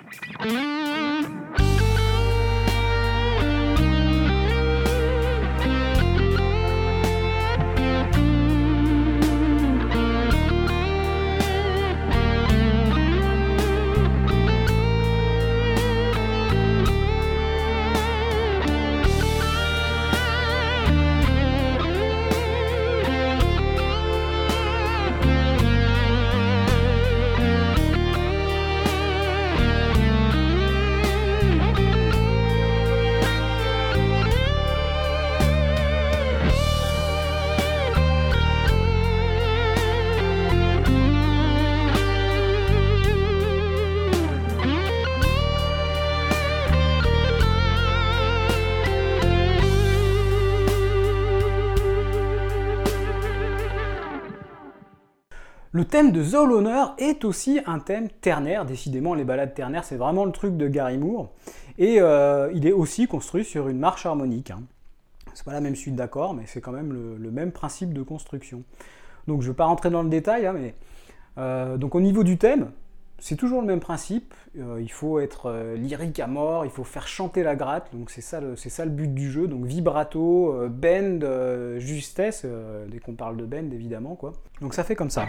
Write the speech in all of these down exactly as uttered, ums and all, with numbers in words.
Le thème de The Loner est aussi un thème ternaire, décidément les ballades ternaires c'est vraiment le truc de Gary Moore, et euh, il est aussi construit sur une marche harmonique. Hein. C'est pas la même suite d'accords, mais c'est quand même le, le même principe de construction. Donc je ne vais pas rentrer dans le détail, hein, mais euh, donc au niveau du thème, c'est toujours le même principe, euh, il faut être euh, lyrique à mort, il faut faire chanter la gratte, donc c'est ça, c'est ça le but du jeu, donc vibrato, euh, bend, euh, justesse, euh, dès qu'on parle de bend évidemment, quoi. Donc ça fait comme ça.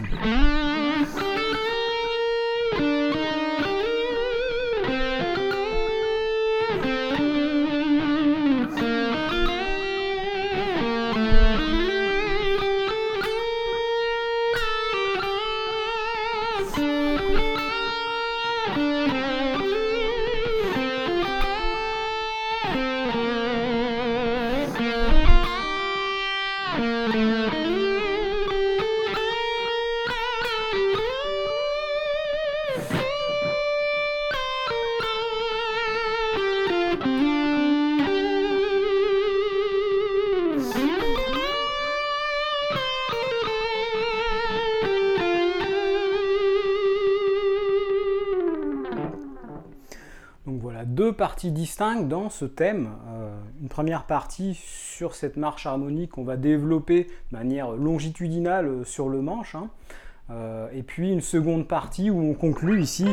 Donc voilà, deux parties distinctes dans ce thème. Euh, une première partie sur cette marche harmonique qu'on va développer de manière longitudinale sur le manche. Hein. Euh, et puis une seconde partie où on conclut ici.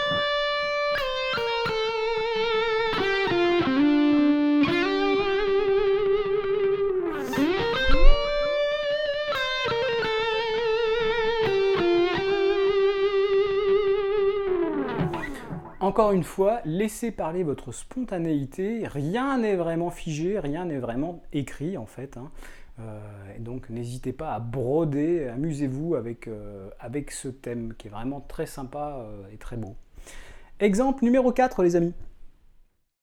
Encore une fois, laissez parler votre spontanéité, rien n'est vraiment figé, rien n'est vraiment écrit en fait. Hein. Euh, et donc n'hésitez pas à broder, amusez-vous avec, euh, avec ce thème qui est vraiment très sympa euh, et très beau. Exemple numéro quatre les amis.